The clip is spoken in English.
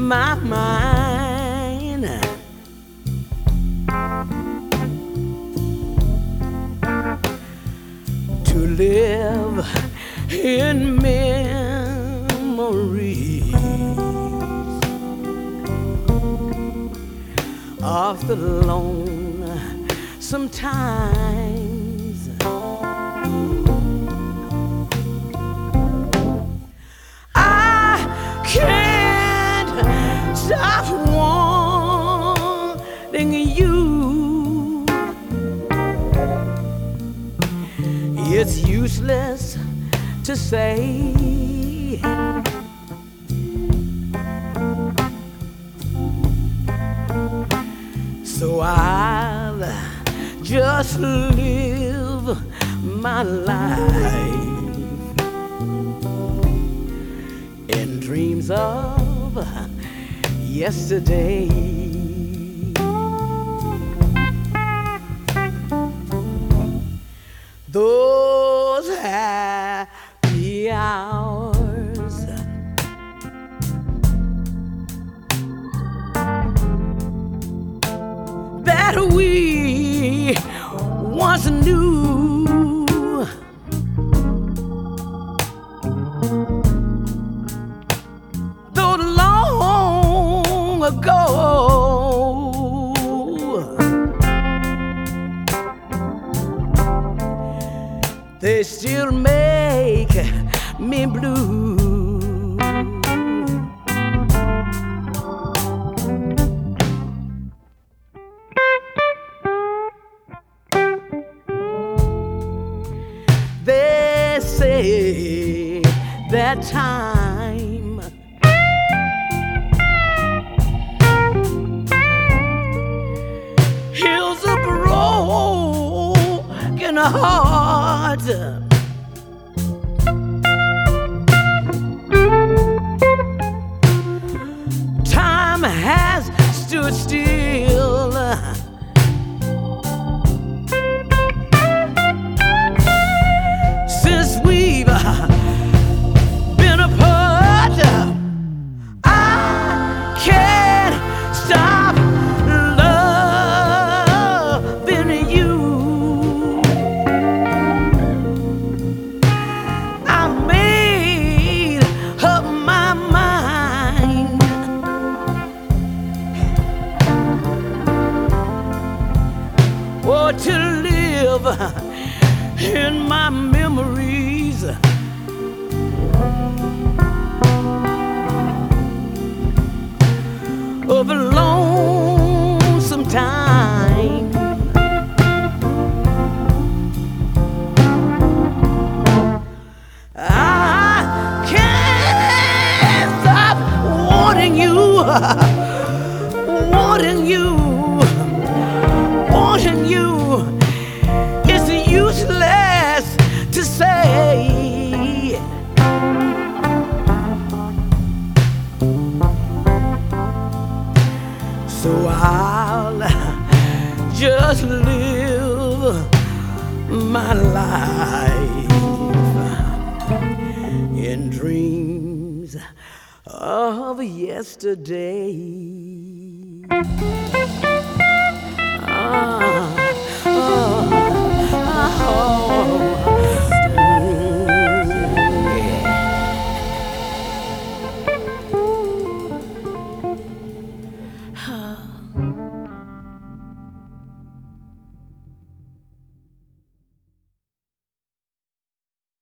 my mind to live in memories of the lonesome times. I can't stop wanting you. It's useless to say. So I'll just live my life in dreams of yesterday. Those happy hours that we once knew, though long ago, they still make me blue. They say that time heals a broken heart. Time has stood still since we've been apart. I can't stop loving you. I made up my mind. Oh, to live in my memories of a lonesome time. I can't stop wanting you, wanting you, wanting you. It's useless to say. So I'll just live my life in dreams of yesterday.